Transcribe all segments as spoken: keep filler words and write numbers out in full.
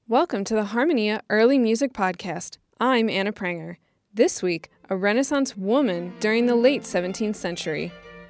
Welcome to the Harmonia Early Music Podcast. I'm Anna Pranger. This week, a Renaissance woman during the late seventeenth century.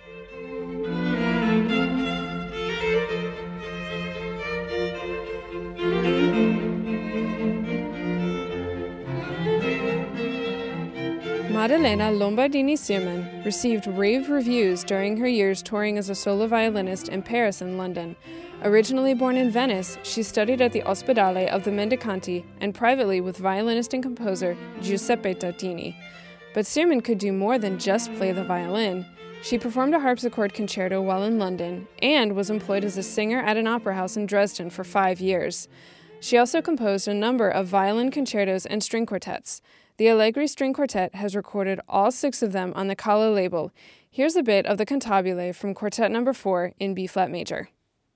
Maddalena Lombardini-Sirman received rave reviews during her years touring as a solo violinist in Paris and London. Originally born in Venice, she studied at the Ospedale of the Mendicanti and privately with violinist and composer Giuseppe Tartini. But Sirman could do more than just play the violin. She performed a harpsichord concerto while in London and was employed as a singer at an opera house in Dresden for five years. She also composed a number of violin concertos and string quartets. The Allegri String Quartet has recorded all six of them on the Kala label. Here's a bit of the cantabile from Quartet number four in B-flat major.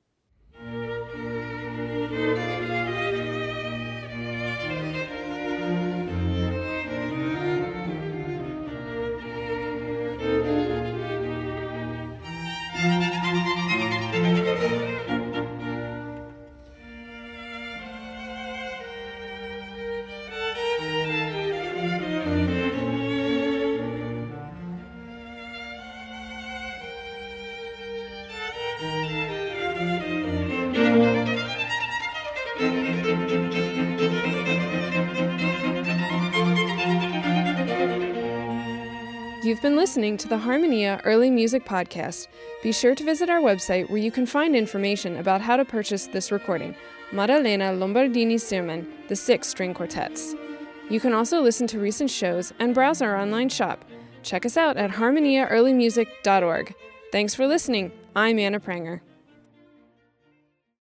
You've been listening to the Harmonia Early Music Podcast. Be sure to visit our website where you can find information about how to purchase this recording, Maddalena Lombardini-Sirman, the six string quartets. You can also listen to recent shows and browse our online shop. Check us out at harmonia early music dot org. Thanks for listening. I'm Anna Pranger.